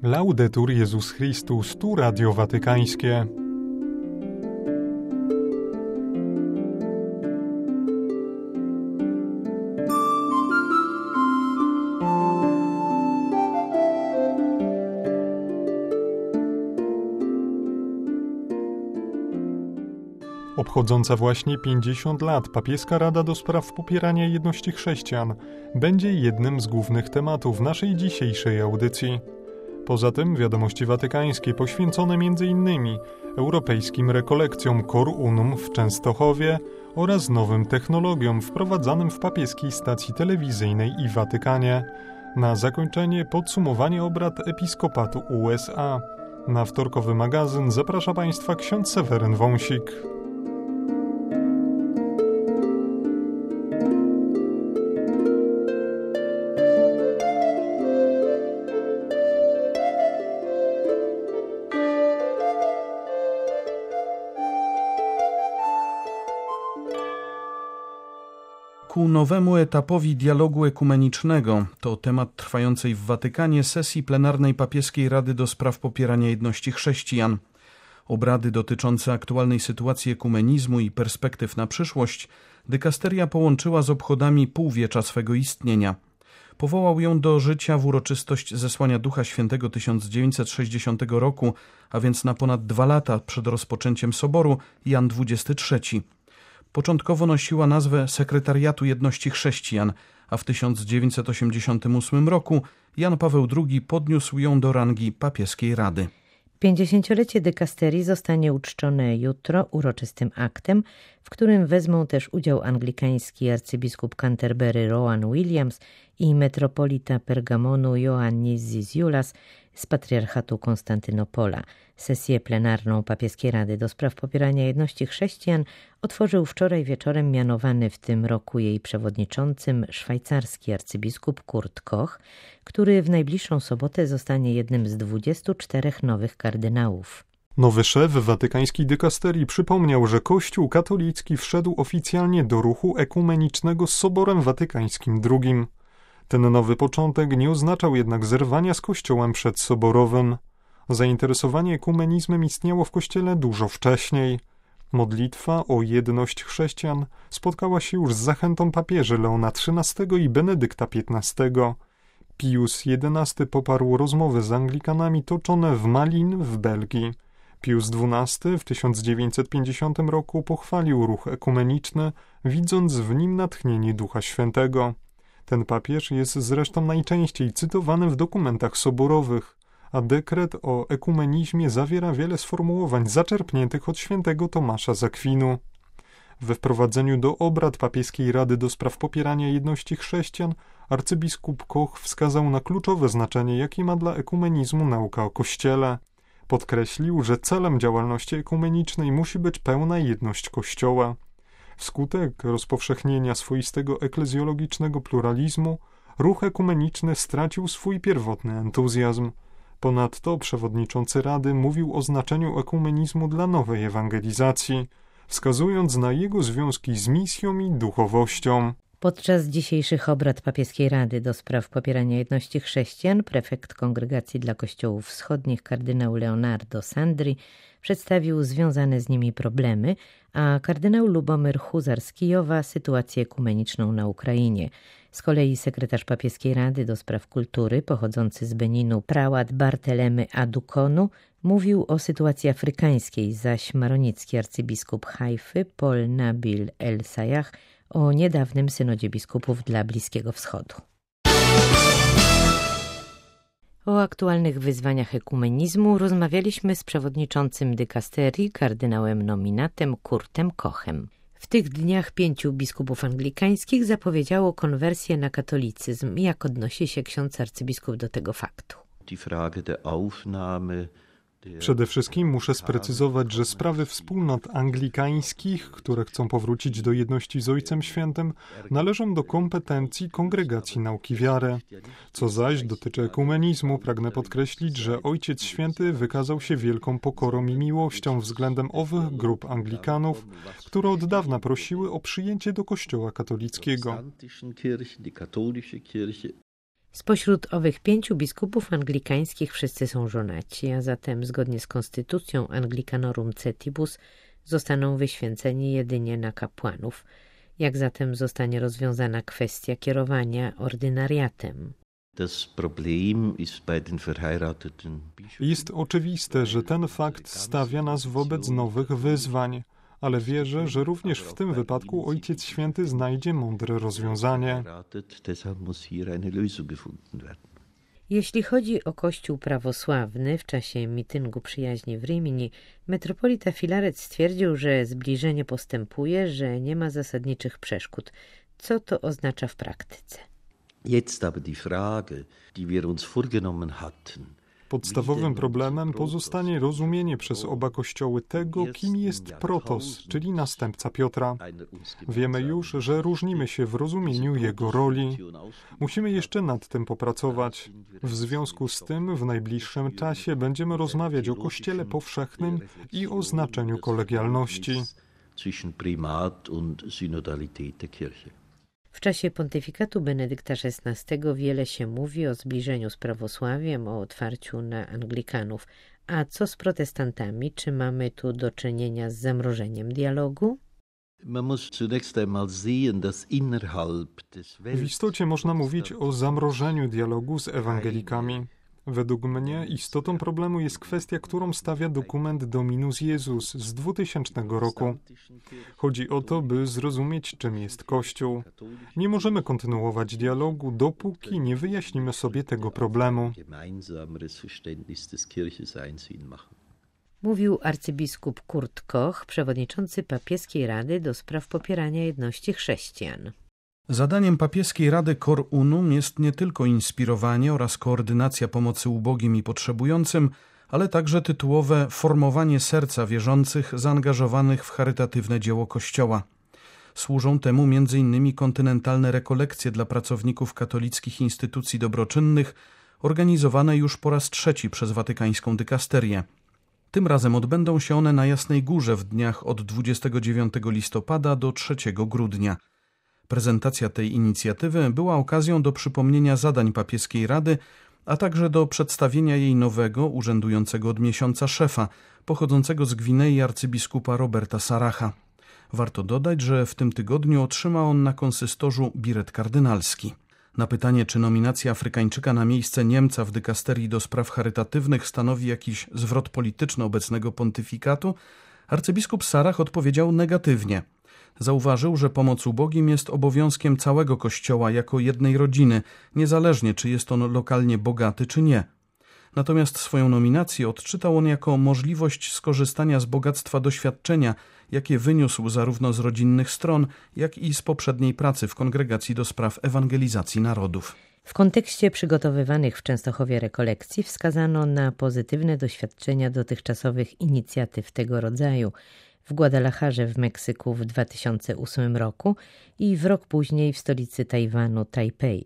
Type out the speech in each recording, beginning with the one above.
Laudetur Jezus Chrystus, tu Radio Watykańskie. Obchodząca właśnie 50 lat papieska Rada do spraw popierania jedności chrześcijan będzie jednym z głównych tematów naszej dzisiejszej audycji. Poza tym wiadomości watykańskie poświęcone m.in. europejskim rekolekcjom Cor Unum w Częstochowie oraz nowym technologiom wprowadzanym w papieskiej stacji telewizyjnej i Watykanie. Na zakończenie podsumowanie obrad Episkopatu USA. Na wtorkowy magazyn zaprasza Państwa ksiądz Seweryn Wąsik. Ku nowemu etapowi dialogu ekumenicznego to temat trwającej w Watykanie sesji plenarnej Papieskiej Rady do spraw popierania jedności chrześcijan. Obrady dotyczące aktualnej sytuacji ekumenizmu i perspektyw na przyszłość dykasteria połączyła z obchodami półwiecza swego istnienia. Powołał ją do życia w uroczystość zesłania Ducha Świętego 1960 roku, a więc na ponad 2 lata przed rozpoczęciem Soboru, Jan XXIII. Początkowo nosiła nazwę Sekretariatu Jedności Chrześcijan, a w 1988 roku Jan Paweł II podniósł ją do rangi Papieskiej Rady. 50-lecie dykasterii zostanie uczczone jutro uroczystym aktem, w którym wezmą też udział anglikański arcybiskup Canterbury Rowan Williams i metropolita Pergamonu Ioannis Zizioulas z patriarchatu Konstantynopola. Sesję plenarną Papieskiej Rady do spraw popierania jedności chrześcijan otworzył wczoraj wieczorem mianowany w tym roku jej przewodniczącym szwajcarski arcybiskup Kurt Koch, który w najbliższą sobotę zostanie jednym z 24 nowych kardynałów. Nowy szef watykańskiej dykasterii przypomniał, że Kościół katolicki wszedł oficjalnie do ruchu ekumenicznego z Soborem Watykańskim II. Ten nowy początek nie oznaczał jednak zerwania z Kościołem przedsoborowym. Zainteresowanie ekumenizmem istniało w Kościele dużo wcześniej. Modlitwa o jedność chrześcijan spotkała się już z zachętą papieży Leona XIII i Benedykta XV. Pius XI poparł rozmowy z Anglikanami toczone w Malines w Belgii. Pius XII w 1950 roku pochwalił ruch ekumeniczny, widząc w nim natchnienie Ducha Świętego. Ten papież jest zresztą najczęściej cytowany w dokumentach soborowych, a dekret o ekumenizmie zawiera wiele sformułowań zaczerpniętych od świętego Tomasza z Akwinu. We wprowadzeniu do obrad Papieskiej Rady do spraw popierania jedności chrześcijan arcybiskup Koch wskazał na kluczowe znaczenie, jakie ma dla ekumenizmu nauka o Kościele. Podkreślił, że celem działalności ekumenicznej musi być pełna jedność Kościoła. Wskutek rozpowszechnienia swoistego eklezjologicznego pluralizmu ruch ekumeniczny stracił swój pierwotny entuzjazm. Ponadto przewodniczący Rady mówił o znaczeniu ekumenizmu dla nowej ewangelizacji, wskazując na jego związki z misją i duchowością. Podczas dzisiejszych obrad Papieskiej Rady do spraw popierania jedności chrześcijan prefekt Kongregacji dla Kościołów Wschodnich kardynał Leonardo Sandri przedstawił związane z nimi problemy, a kardynał Lubomyr Huzar z Kijowa sytuację ekumeniczną na Ukrainie. Z kolei sekretarz Papieskiej Rady do spraw kultury pochodzący z Beninu prałat Bartelemy Adukonu mówił o sytuacji afrykańskiej, zaś maronicki arcybiskup Hajfy Paul Nabil El Sayah o niedawnym synodzie biskupów dla Bliskiego Wschodu. O aktualnych wyzwaniach ekumenizmu rozmawialiśmy z przewodniczącym dykasterii, kardynałem nominatem Kurtem Kochem. W tych dniach 5 biskupów anglikańskich zapowiedziało konwersję na katolicyzm. Jak odnosi się ksiądz arcybiskup do tego faktu? Przede wszystkim muszę sprecyzować, że sprawy wspólnot anglikańskich, które chcą powrócić do jedności z Ojcem Świętym, należą do kompetencji Kongregacji Nauki Wiary. Co zaś dotyczy ekumenizmu, pragnę podkreślić, że Ojciec Święty wykazał się wielką pokorą i miłością względem owych grup Anglikanów, które od dawna prosiły o przyjęcie do Kościoła katolickiego. Spośród owych 5 biskupów anglikańskich wszyscy są żonaci, a zatem zgodnie z konstytucją Anglicanorum Cetibus zostaną wyświęceni jedynie na kapłanów. Jak zatem zostanie rozwiązana kwestia kierowania ordynariatem? Jest oczywiste, że ten fakt stawia nas wobec nowych wyzwań, ale wierzę, że również w tym wypadku Ojciec Święty znajdzie mądre rozwiązanie. Jeśli chodzi o Kościół prawosławny, w czasie mityngu przyjaźni w Rimini, metropolita Filaret stwierdził, że zbliżenie postępuje, że nie ma zasadniczych przeszkód. Co to oznacza w praktyce? Podstawowym problemem pozostanie rozumienie przez oba kościoły tego, kim jest protos, czyli następca Piotra. Wiemy już, że różnimy się w rozumieniu jego roli. Musimy jeszcze nad tym popracować. W związku z tym w najbliższym czasie będziemy rozmawiać o Kościele powszechnym i o znaczeniu kolegialności. W czasie pontyfikatu Benedykta XVI wiele się mówi o zbliżeniu z prawosławiem, o otwarciu na Anglikanów. A co z protestantami? Czy mamy tu do czynienia z zamrożeniem dialogu? W istocie można mówić o zamrożeniu dialogu z ewangelikami. Według mnie istotą problemu jest kwestia, którą stawia dokument Dominus Jesus z 2000 roku. Chodzi o to, by zrozumieć, czym jest Kościół. Nie możemy kontynuować dialogu, dopóki nie wyjaśnimy sobie tego problemu. Mówił arcybiskup Kurt Koch, przewodniczący Papieskiej Rady do spraw popierania jedności chrześcijan. Zadaniem Papieskiej Rady Cor Unum jest nie tylko inspirowanie oraz koordynacja pomocy ubogim i potrzebującym, ale także tytułowe formowanie serca wierzących zaangażowanych w charytatywne dzieło Kościoła. Służą temu m.in. kontynentalne rekolekcje dla pracowników katolickich instytucji dobroczynnych, organizowane już po raz 3 przez watykańską dykasterię. Tym razem odbędą się one na Jasnej Górze w dniach od 29 listopada do 3 grudnia. Prezentacja tej inicjatywy była okazją do przypomnienia zadań Papieskiej Rady, a także do przedstawienia jej nowego, urzędującego od miesiąca szefa, pochodzącego z Gwinei arcybiskupa Roberta Saracha. Warto dodać, że w tym tygodniu otrzyma on na konsystorzu biret kardynalski. Na pytanie, czy nominacja Afrykańczyka na miejsce Niemca w dykasterii do spraw charytatywnych stanowi jakiś zwrot polityczny obecnego pontyfikatu, arcybiskup Sarach odpowiedział negatywnie. Zauważył, że pomoc ubogim jest obowiązkiem całego Kościoła jako jednej rodziny, niezależnie czy jest on lokalnie bogaty czy nie. Natomiast swoją nominację odczytał on jako możliwość skorzystania z bogactwa doświadczenia, jakie wyniósł zarówno z rodzinnych stron, jak i z poprzedniej pracy w Kongregacji do Spraw Ewangelizacji Narodów. W kontekście przygotowywanych w Częstochowie rekolekcji wskazano na pozytywne doświadczenia dotychczasowych inicjatyw tego rodzaju w Guadalajarze w Meksyku w 2008 roku i w rok później w stolicy Tajwanu, Tajpej.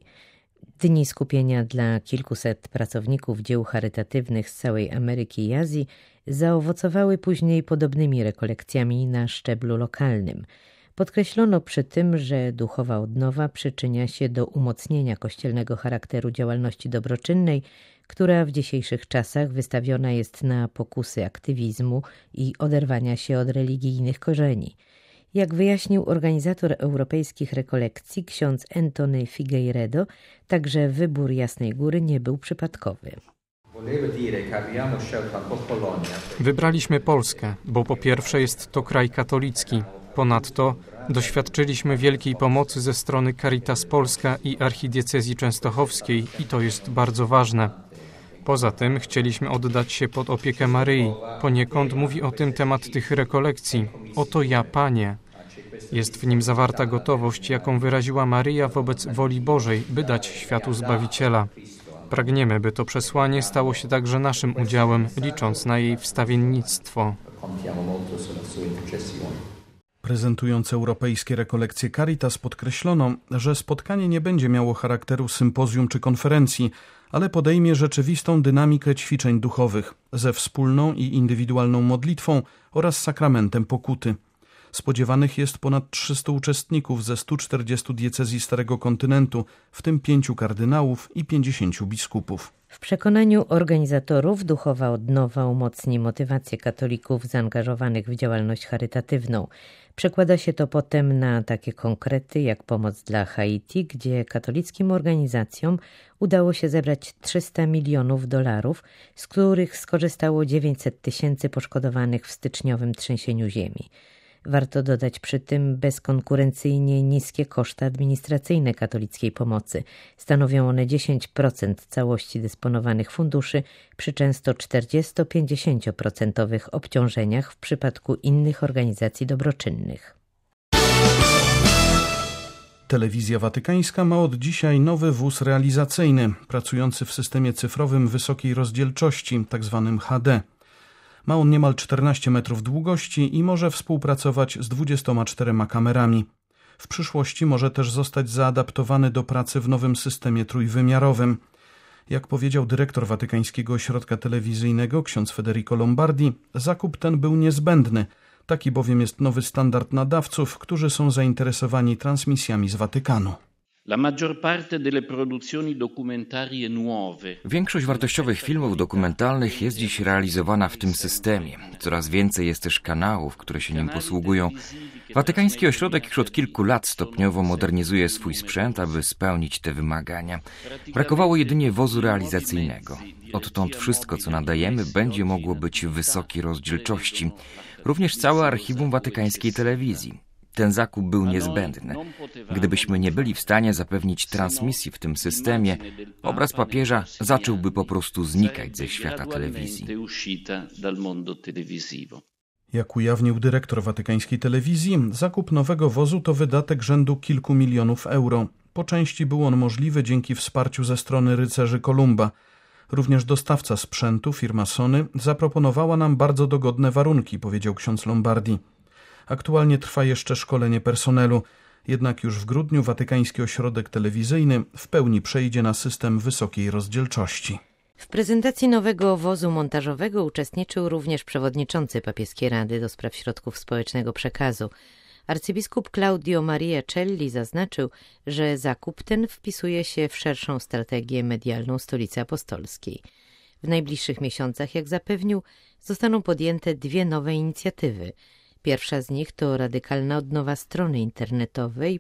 Dni skupienia dla kilkuset pracowników dzieł charytatywnych z całej Ameryki i Azji zaowocowały później podobnymi rekolekcjami na szczeblu lokalnym. Podkreślono przy tym, że duchowa odnowa przyczynia się do umocnienia kościelnego charakteru działalności dobroczynnej, która w dzisiejszych czasach wystawiona jest na pokusy aktywizmu i oderwania się od religijnych korzeni. Jak wyjaśnił organizator europejskich rekolekcji ksiądz Antony Figueiredo, także wybór Jasnej Góry nie był przypadkowy. Wybraliśmy Polskę, bo po pierwsze jest to kraj katolicki. Ponadto doświadczyliśmy wielkiej pomocy ze strony Caritas Polska i Archidiecezji Częstochowskiej i to jest bardzo ważne. Poza tym chcieliśmy oddać się pod opiekę Maryi. Poniekąd mówi o tym temat tych rekolekcji. Oto ja, Panie. Jest w nim zawarta gotowość, jaką wyraziła Maryja wobec woli Bożej, by dać światu Zbawiciela. Pragniemy, by to przesłanie stało się także naszym udziałem, licząc na jej wstawiennictwo. Prezentując europejskie rekolekcje Caritas podkreślono, że spotkanie nie będzie miało charakteru sympozjum czy konferencji, ale podejmie rzeczywistą dynamikę ćwiczeń duchowych ze wspólną i indywidualną modlitwą oraz sakramentem pokuty. Spodziewanych jest ponad 300 uczestników ze 140 diecezji Starego Kontynentu, w tym 5 kardynałów i 50 biskupów. W przekonaniu organizatorów duchowa odnowa umocni motywację katolików zaangażowanych w działalność charytatywną. Przekłada się to potem na takie konkrety jak pomoc dla Haiti, gdzie katolickim organizacjom udało się zebrać $300 milionów, z których skorzystało 900 tysięcy poszkodowanych w styczniowym trzęsieniu ziemi. Warto dodać przy tym bezkonkurencyjnie niskie koszty administracyjne katolickiej pomocy. Stanowią one 10% całości dysponowanych funduszy przy często 40-50% obciążeniach w przypadku innych organizacji dobroczynnych. Telewizja Watykańska ma od dzisiaj nowy wóz realizacyjny, pracujący w systemie cyfrowym wysokiej rozdzielczości, tzw. HD. Ma on niemal 14 metrów długości i może współpracować z 24 kamerami. W przyszłości może też zostać zaadaptowany do pracy w nowym systemie trójwymiarowym. Jak powiedział dyrektor Watykańskiego Ośrodka Telewizyjnego ksiądz Federico Lombardi, zakup ten był niezbędny. Taki bowiem jest nowy standard nadawców, którzy są zainteresowani transmisjami z Watykanu. Większość wartościowych filmów dokumentalnych jest dziś realizowana w tym systemie. Coraz więcej jest też kanałów, które się nim posługują. Watykański Ośrodek już od kilku lat stopniowo modernizuje swój sprzęt, aby spełnić te wymagania. Brakowało jedynie wozu realizacyjnego. Odtąd wszystko, co nadajemy, będzie mogło być w wysokiej rozdzielczości. Również całe archiwum watykańskiej telewizji. Ten zakup był niezbędny. Gdybyśmy nie byli w stanie zapewnić transmisji w tym systemie, obraz papieża zacząłby po prostu znikać ze świata telewizji. Jak ujawnił dyrektor Watykańskiej Telewizji, zakup nowego wozu to wydatek rzędu kilku milionów euro. Po części był on możliwy dzięki wsparciu ze strony rycerzy Kolumba. Również dostawca sprzętu, firma Sony, zaproponowała nam bardzo dogodne warunki, powiedział ksiądz Lombardi. Aktualnie trwa jeszcze szkolenie personelu, jednak już w grudniu Watykański Ośrodek Telewizyjny w pełni przejdzie na system wysokiej rozdzielczości. W prezentacji nowego wozu montażowego uczestniczył również przewodniczący Papieskiej Rady do Spraw Środków Społecznego Przekazu. Arcybiskup Claudio Maria Celli zaznaczył, że zakup ten wpisuje się w szerszą strategię medialną Stolicy Apostolskiej. W najbliższych miesiącach, jak zapewnił, zostaną podjęte 2 nowe inicjatywy. Pierwsza z nich to radykalna odnowa strony internetowej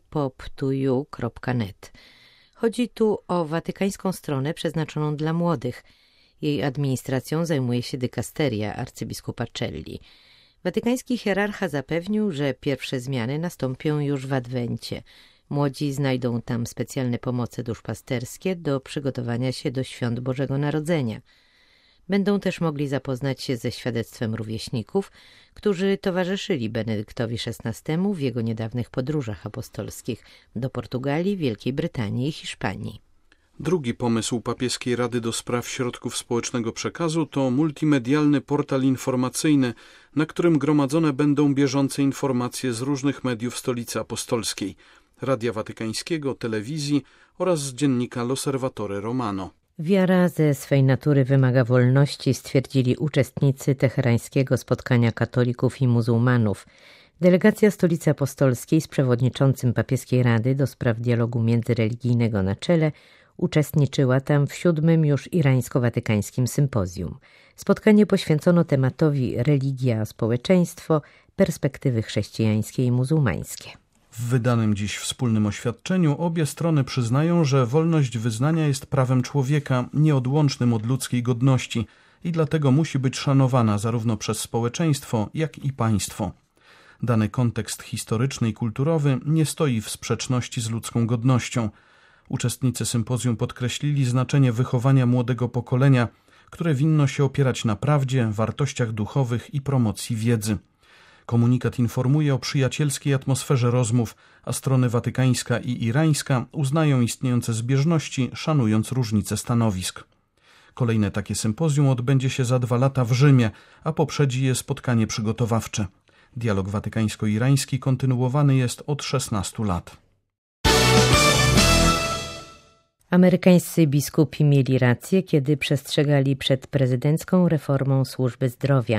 pop2u.net. Chodzi tu o watykańską stronę przeznaczoną dla młodych. Jej administracją zajmuje się dykasteria arcybiskupa Celli. Watykański hierarcha zapewnił, że pierwsze zmiany nastąpią już w Adwencie. Młodzi znajdą tam specjalne pomoce duszpasterskie do przygotowania się do świąt Bożego Narodzenia. Będą też mogli zapoznać się ze świadectwem rówieśników, którzy towarzyszyli Benedyktowi XVI w jego niedawnych podróżach apostolskich do Portugalii, Wielkiej Brytanii i Hiszpanii. Drugi pomysł Papieskiej Rady do Spraw Środków Społecznego Przekazu to multimedialny portal informacyjny, na którym gromadzone będą bieżące informacje z różnych mediów Stolicy Apostolskiej, Radia Watykańskiego, telewizji oraz z dziennika L'Osservatore Romano. Wiara ze swej natury wymaga wolności, stwierdzili uczestnicy teherańskiego spotkania katolików i muzułmanów. Delegacja Stolicy Apostolskiej z przewodniczącym Papieskiej Rady do Spraw Dialogu Międzyreligijnego na czele uczestniczyła tam w 7. już irańsko-watykańskim sympozjum. Spotkanie poświęcono tematowi religia, społeczeństwo, perspektywy chrześcijańskie i muzułmańskie. W wydanym dziś wspólnym oświadczeniu obie strony przyznają, że wolność wyznania jest prawem człowieka nieodłącznym od ludzkiej godności i dlatego musi być szanowana zarówno przez społeczeństwo, jak i państwo. Dany kontekst historyczny i kulturowy nie stoi w sprzeczności z ludzką godnością. Uczestnicy sympozjum podkreślili znaczenie wychowania młodego pokolenia, które winno się opierać na prawdzie, wartościach duchowych i promocji wiedzy. Komunikat informuje o przyjacielskiej atmosferze rozmów, a strony watykańska i irańska uznają istniejące zbieżności, szanując różnice stanowisk. Kolejne takie sympozjum odbędzie się za 2 lata w Rzymie, a poprzedzi je spotkanie przygotowawcze. Dialog watykańsko-irański kontynuowany jest od 16 lat. Amerykańscy biskupi mieli rację, kiedy przestrzegali przed prezydencką reformą służby zdrowia.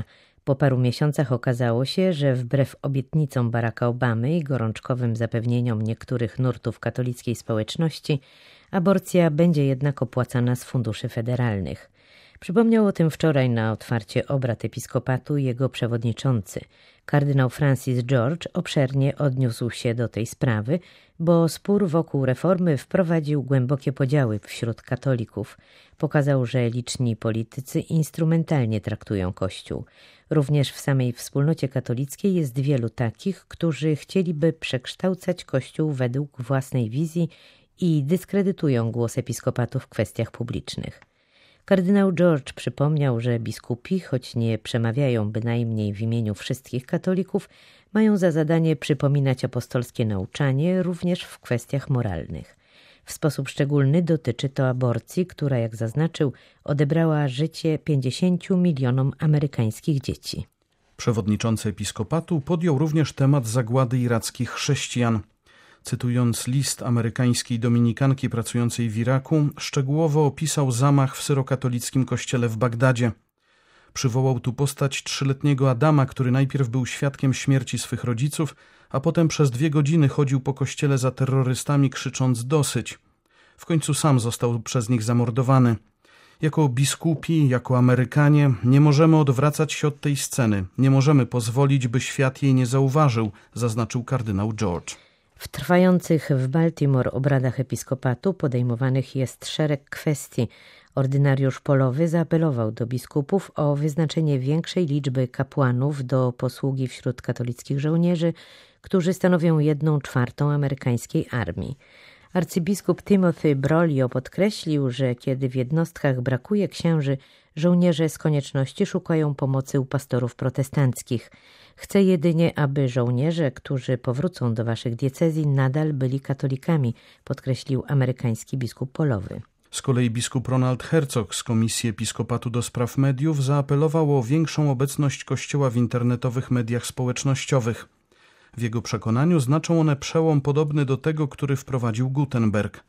Po paru miesiącach okazało się, że wbrew obietnicom Baracka Obamy i gorączkowym zapewnieniom niektórych nurtów katolickiej społeczności, aborcja będzie jednak opłacana z funduszy federalnych. Przypomniał o tym wczoraj na otwarcie obrad episkopatu jego przewodniczący. Kardynał Francis George obszernie odniósł się do tej sprawy, bo spór wokół reformy wprowadził głębokie podziały wśród katolików. Pokazał, że liczni politycy instrumentalnie traktują Kościół. Również w samej wspólnocie katolickiej jest wielu takich, którzy chcieliby przekształcać Kościół według własnej wizji i dyskredytują głos episkopatu w kwestiach publicznych. Kardynał George przypomniał, że biskupi, choć nie przemawiają bynajmniej w imieniu wszystkich katolików, mają za zadanie przypominać apostolskie nauczanie również w kwestiach moralnych. W sposób szczególny dotyczy to aborcji, która, jak zaznaczył, odebrała życie 50 milionom amerykańskich dzieci. Przewodniczący episkopatu podjął również temat zagłady irackich chrześcijan. Cytując list amerykańskiej dominikanki pracującej w Iraku, szczegółowo opisał zamach w syrokatolickim kościele w Bagdadzie. Przywołał tu postać 3-letniego Adama, który najpierw był świadkiem śmierci swych rodziców, a potem przez 2 godziny chodził po kościele za terrorystami, krzycząc dosyć. W końcu sam został przez nich zamordowany. Jako biskupi, jako Amerykanie nie możemy odwracać się od tej sceny. Nie możemy pozwolić, by świat jej nie zauważył, zaznaczył kardynał George. W trwających w Baltimore obradach episkopatu podejmowanych jest szereg kwestii. Ordynariusz polowy zaapelował do biskupów o wyznaczenie większej liczby kapłanów do posługi wśród katolickich żołnierzy, którzy stanowią 1/4 amerykańskiej armii. Arcybiskup Timothy Broglio podkreślił, że kiedy w jednostkach brakuje księży, żołnierze z konieczności szukają pomocy u pastorów protestanckich. Chcę jedynie, aby żołnierze, którzy powrócą do waszych diecezji, nadal byli katolikami, podkreślił amerykański biskup polowy. Z kolei biskup Ronald Herzog z Komisji Episkopatu do Spraw Mediów zaapelował o większą obecność Kościoła w internetowych mediach społecznościowych. W jego przekonaniu znaczą one przełom podobny do tego, który wprowadził Gutenberg.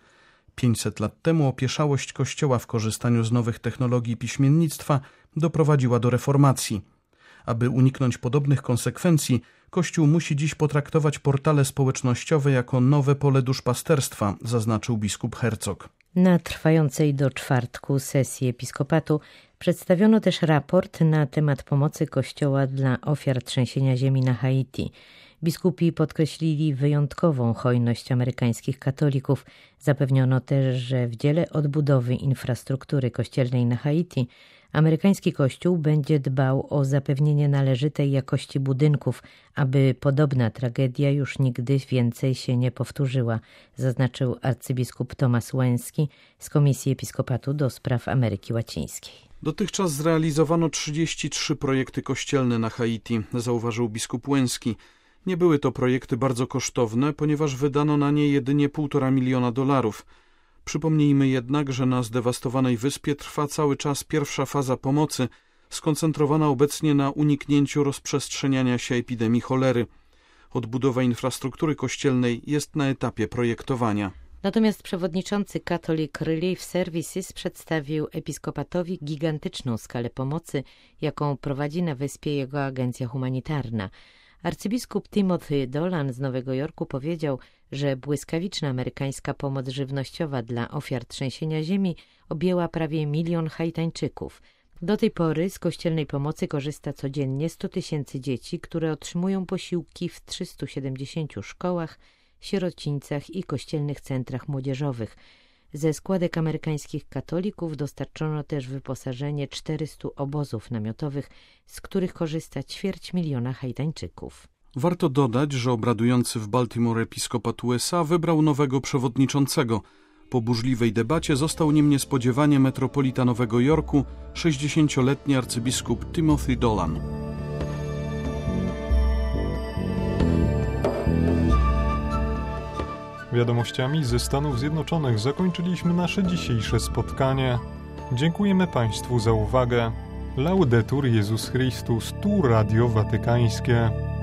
500 lat temu opieszałość Kościoła w korzystaniu z nowych technologii piśmiennictwa doprowadziła do reformacji. Aby uniknąć podobnych konsekwencji, Kościół musi dziś potraktować portale społecznościowe jako nowe pole duszpasterstwa, zaznaczył biskup Herzog. Na trwającej do czwartku sesji episkopatu przedstawiono też raport na temat pomocy Kościoła dla ofiar trzęsienia ziemi na Haiti. Biskupi podkreślili wyjątkową hojność amerykańskich katolików. Zapewniono też, że w dziele odbudowy infrastruktury kościelnej na Haiti amerykański Kościół będzie dbał o zapewnienie należytej jakości budynków, aby podobna tragedia już nigdy więcej się nie powtórzyła, zaznaczył arcybiskup Tomasz Łęski z Komisji Episkopatu do Spraw Ameryki Łacińskiej. Dotychczas zrealizowano 33 projekty kościelne na Haiti, zauważył biskup Łęski. Nie były to projekty bardzo kosztowne, ponieważ wydano na nie jedynie $1,5 miliona. Przypomnijmy jednak, że na zdewastowanej wyspie trwa cały czas pierwsza faza pomocy, skoncentrowana obecnie na uniknięciu rozprzestrzeniania się epidemii cholery. Odbudowa infrastruktury kościelnej jest na etapie projektowania. Natomiast przewodniczący Catholic Relief Services przedstawił episkopatowi gigantyczną skalę pomocy, jaką prowadzi na wyspie jego agencja humanitarna. Arcybiskup Timothy Dolan z Nowego Jorku powiedział, że błyskawiczna amerykańska pomoc żywnościowa dla ofiar trzęsienia ziemi objęła prawie 1 milion Haitańczyków. Do tej pory z kościelnej pomocy korzysta codziennie 100 000 dzieci, które otrzymują posiłki w 370 szkołach, sierocińcach i kościelnych centrach młodzieżowych. Ze składek amerykańskich katolików dostarczono też wyposażenie 400 obozów namiotowych, z których korzysta 250 000 Haitańczyków. Warto dodać, że obradujący w Baltimore episkopat USA wybrał nowego przewodniczącego. Po burzliwej debacie został nim niespodziewanie metropolita Nowego Jorku, 60-letni arcybiskup Timothy Dolan. Wiadomościami ze Stanów Zjednoczonych zakończyliśmy nasze dzisiejsze spotkanie. Dziękujemy Państwu za uwagę. Laudetur Jezus Chrystus, tu Radio Watykańskie.